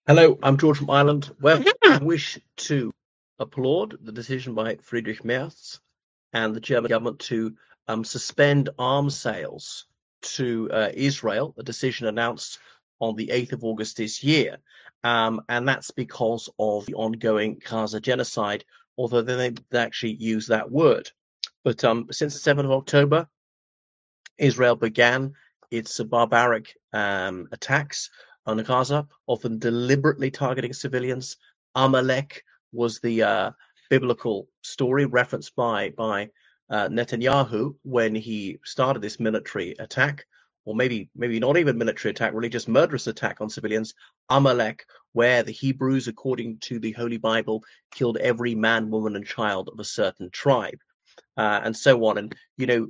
Hello, I'm George from Ireland. Well, I wish to applaud the decision by Friedrich Merz and the German government to suspend arms sales to Israel, a decision announced on the 8th of August this year. And that's because of the ongoing Gaza genocide, although they actually use that word. But since the 7th of October, Israel began its barbaric attacks on Gaza, often deliberately targeting civilians. Amalek was the biblical story referenced by Netanyahu when he started this military attack, or maybe not even military attack, really just murderous attack on civilians. Amalek, where the Hebrews, according to the Holy Bible, killed every man, woman, and child of a certain tribe, and so on. And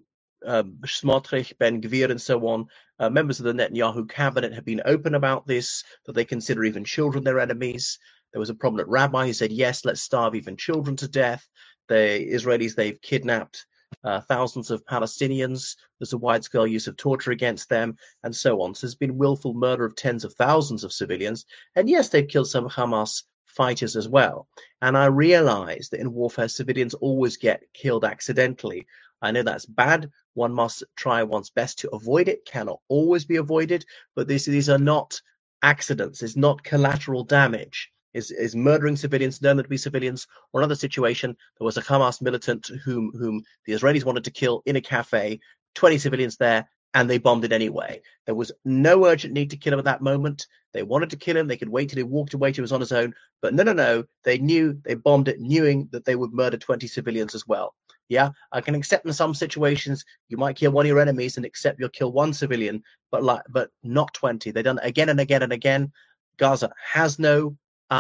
Smotrich, Ben Gvir, and so on, members of the Netanyahu cabinet have been open about this, that they consider even children their enemies. There was a prominent rabbi who said, yes, let's starve even children to death. The Israelis, they've kidnapped thousands of Palestinians. There's a wide-scale use of torture against them, and so on. So there's been willful murder of tens of thousands of civilians. And yes, they've killed some Hamas fighters as well. And I realize that in warfare, civilians always get killed accidentally. I know that's bad. One must try one's best to avoid it, cannot always be avoided, but these are not accidents, it's not collateral damage. Is murdering civilians known to be civilians, or another situation? There was a Hamas militant whom the Israelis wanted to kill in a cafe, 20 civilians there, and they bombed it anyway. There was no urgent need to kill him at that moment. They wanted to kill him. They could wait till he walked away, till he was on his own. But no. They knew, they bombed it, knowing that they would murder 20 civilians as well. Yeah, I can accept in some situations you might kill one of your enemies and accept you'll kill one civilian, but not 20. They've done it again and again and again. Gaza has no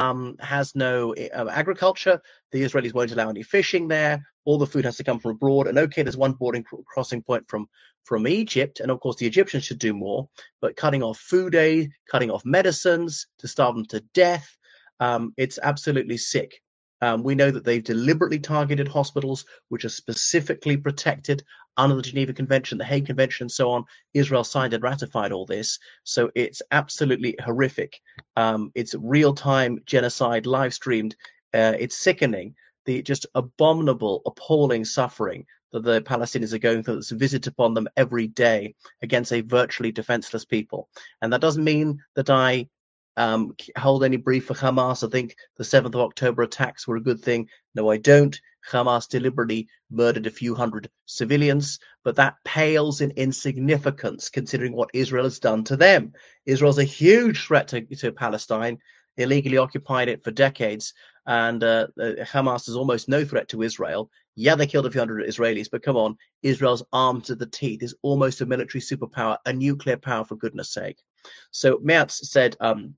agriculture. The Israelis won't allow any fishing there. All the food has to come from abroad. And okay, there's one boarding crossing point from Egypt, and of course the Egyptians should do more. But cutting off food aid, cutting off medicines to starve them to death, it's absolutely sick. We know that they've deliberately targeted hospitals which are specifically protected under the Geneva Convention, the Hague Convention, and so on. Israel signed and ratified all this, so it's absolutely horrific. It's real-time genocide, live-streamed. It's sickening. The just abominable, appalling suffering that the Palestinians are going through that's visited upon them every day against a virtually defenseless people. And that doesn't mean that I hold any brief for Hamas. I think the 7th of October attacks were a good thing. No, I don't. Hamas deliberately murdered a few hundred civilians, but that pales in insignificance considering what Israel has done to them. Israel's a huge threat to Palestine, illegally occupied it for decades, and Hamas is almost no threat to Israel. Yeah, they killed a few hundred Israelis, but come on, Israel's armed to the teeth, is almost a military superpower, a nuclear power, for goodness sake. So Merz said,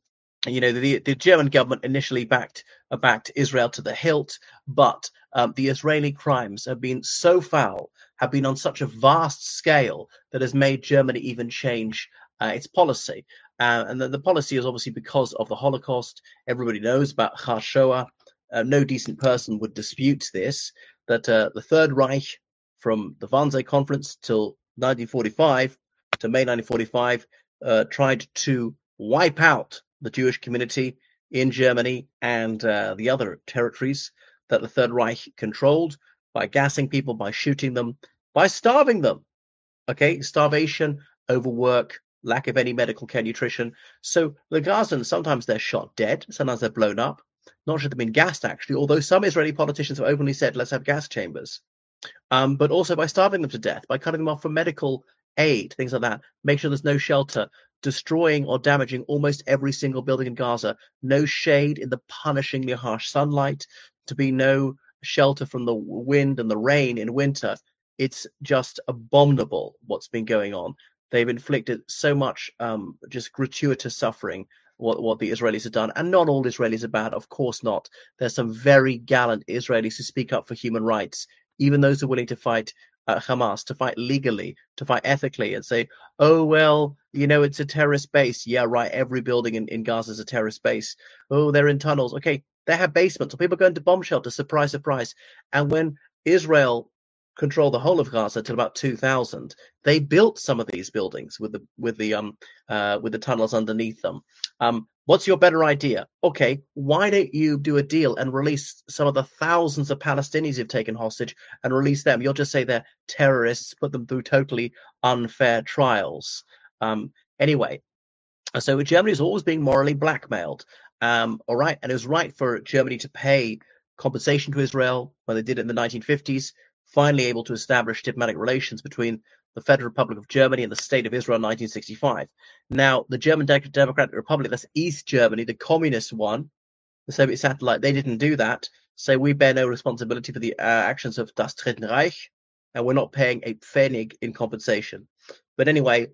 the German government initially backed Israel to the hilt, but the Israeli crimes have been so foul, have been on such a vast scale that has made Germany even change its policy. And the policy is obviously because of the Holocaust. Everybody knows about Shoah. No decent person would dispute this, that the Third Reich, from the Wannsee Conference till 1945, to May 1945, tried to wipe out the Jewish community in Germany and the other territories that the Third Reich controlled, by gassing people, by shooting them, by starving them. Okay, starvation, overwork, lack of any medical care, nutrition. So the Gazans, sometimes they're shot dead, sometimes they're blown up. Not sure they've been gassed, actually, although some Israeli politicians have openly said, let's have gas chambers. But also by starving them to death, by cutting them off from medical aid, things like that. Make sure there's no shelter, destroying or damaging almost every single building in Gaza. No shade in the punishingly harsh sunlight, to be no shelter from the wind and the rain in winter. It's just abominable what's been going on. They've inflicted so much just gratuitous suffering, what the Israelis have done. And not all Israelis are bad, of course not. There's some very gallant Israelis who speak up for human rights, even those who are willing to fight Hamas, to fight legally, to fight ethically, and say, oh, well, it's a terrorist base. Yeah, right. Every building in Gaza is a terrorist base. Oh, they're in tunnels. Okay, they have basements. So people go into bomb shelters. Surprise, surprise. And when Israel control the whole of Gaza till about 2000. They built some of these buildings with the tunnels underneath them. What's your better idea? Okay, why don't you do a deal and release some of the thousands of Palestinians you've taken hostage and release them? You'll just say they're terrorists, put them through totally unfair trials. Anyway, so Germany is always being morally blackmailed. All right, and it was right for Germany to pay compensation to Israel when they did it in the 1950s, finally able to establish diplomatic relations between the Federal Republic of Germany and the State of Israel in 1965. Now, the German Democratic Republic, that's East Germany, the communist one, the Soviet satellite, they didn't do that. So we bear no responsibility for the actions of Das Dritten Reich, and we're not paying a pfennig in compensation. But anyway,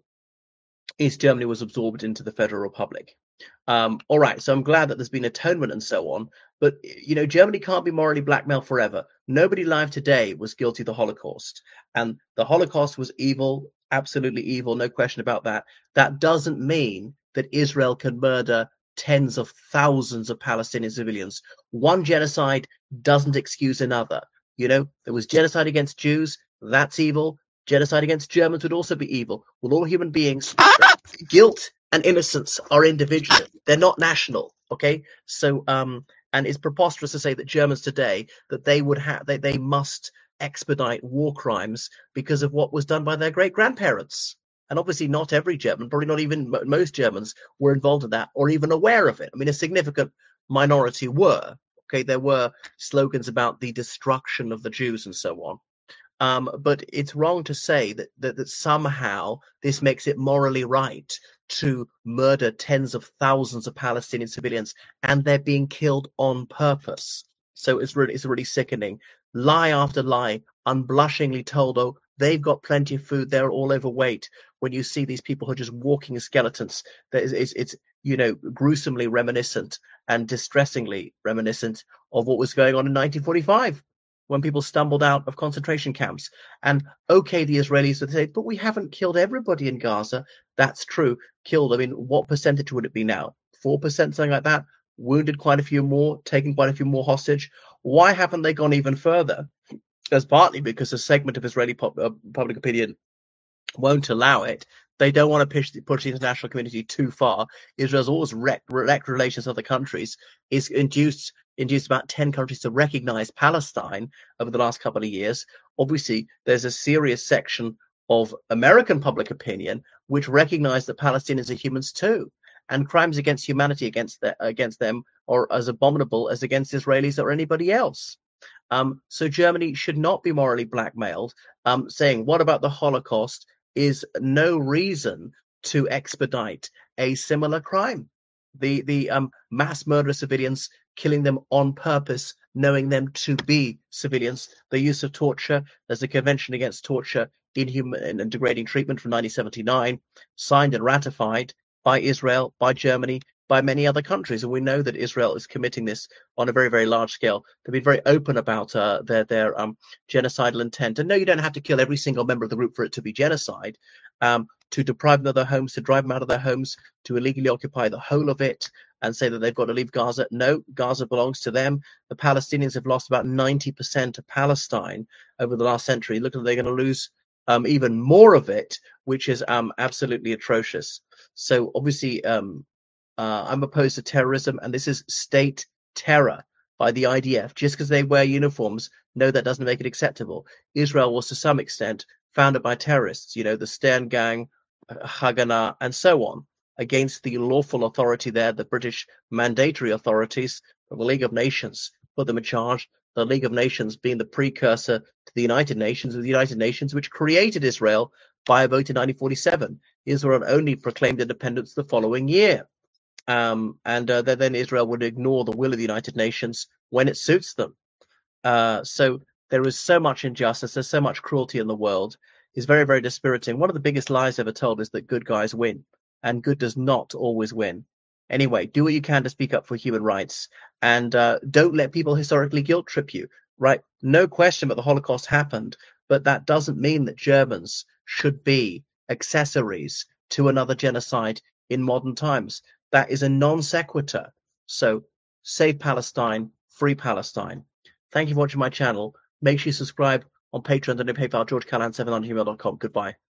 East Germany was absorbed into the Federal Republic. All right, so I'm glad that there's been atonement and so on, but Germany can't be morally blackmailed forever. Nobody alive today was guilty of the Holocaust, and the Holocaust was evil, absolutely evil, no question about that. That doesn't mean that Israel can murder tens of thousands of Palestinian civilians. One genocide doesn't excuse another. There was genocide against Jews, that's evil. Genocide against Germans would also be evil. Well, all human beings, guilt and innocence are individual. They're not national. Okay, so and it's preposterous to say that Germans today that they must expedite war crimes because of what was done by their great grandparents. And obviously, not every German, probably not even most Germans, were involved in that or even aware of it. I mean, a significant minority were. Okay, there were slogans about the destruction of the Jews and so on. But it's wrong to say that somehow this makes it morally right to murder tens of thousands of Palestinian civilians, and they're being killed on purpose. So it's really sickening. Lie after lie, unblushingly told, oh, they've got plenty of food, they're all overweight. When you see these people who are just walking skeletons, it's gruesomely reminiscent and distressingly reminiscent of what was going on in 1945. When people stumbled out of concentration camps. And okay, the Israelis would say, but we haven't killed everybody in Gaza. That's true. Killed, I mean, what percentage would it be now? 4%, something like that? Wounded quite a few more, taken quite a few more hostage. Why haven't they gone even further? That's partly because a segment of Israeli public opinion won't allow it. They don't want to push the international community too far. Israel's always wrecked relations with other countries. It's induced about 10 countries to recognize Palestine over the last couple of years. Obviously, there's a serious section of American public opinion which recognize that Palestinians are humans too, and crimes against humanity against them are as abominable as against Israelis or anybody else. So Germany should not be morally blackmailed. Saying, what about the Holocaust, is no reason to expedite a similar crime. The mass murder of civilians, killing them on purpose, knowing them to be civilians, the use of torture. There's a Convention Against Torture, Inhuman and Degrading Treatment from 1979, signed and ratified by Israel, by Germany, by many other countries, and we know that Israel is committing this on a very, very large scale. They've been very open about their genocidal intent. And no, you don't have to kill every single member of the group for it to be genocide. To deprive them of their homes, to drive them out of their homes, to illegally occupy the whole of it, and say that they've got to leave Gaza. No, Gaza belongs to them. The Palestinians have lost about 90% of Palestine over the last century. Look, they're going to lose even more of it, which is absolutely atrocious. So obviously, I'm opposed to terrorism, and this is state terror by the IDF. Just because they wear uniforms, no, that doesn't make it acceptable. Israel was to some extent founded by terrorists, the Stern Gang, Haganah, and so on, against the lawful authority there, the British mandatory authorities, the League of Nations put them in charge. The League of Nations being the precursor to the United Nations, the United Nations which created Israel by a vote in 1947. Israel only proclaimed independence the following year. And then Israel would ignore the will of the United Nations when it suits them. So there is so much injustice, there's so much cruelty in the world. It's very, very dispiriting. One of the biggest lies ever told is that good guys win, and good does not always win. Anyway, do what you can to speak up for human rights, and don't let people historically guilt trip you, right? No question that the Holocaust happened, but that doesn't mean that Germans should be accessories to another genocide in modern times. That is a non sequitur. So save Palestine, free Palestine. Thank you for watching my channel. Make sure you subscribe, on Patreon and PayPal, georgecallahan7 gmail.com. Goodbye.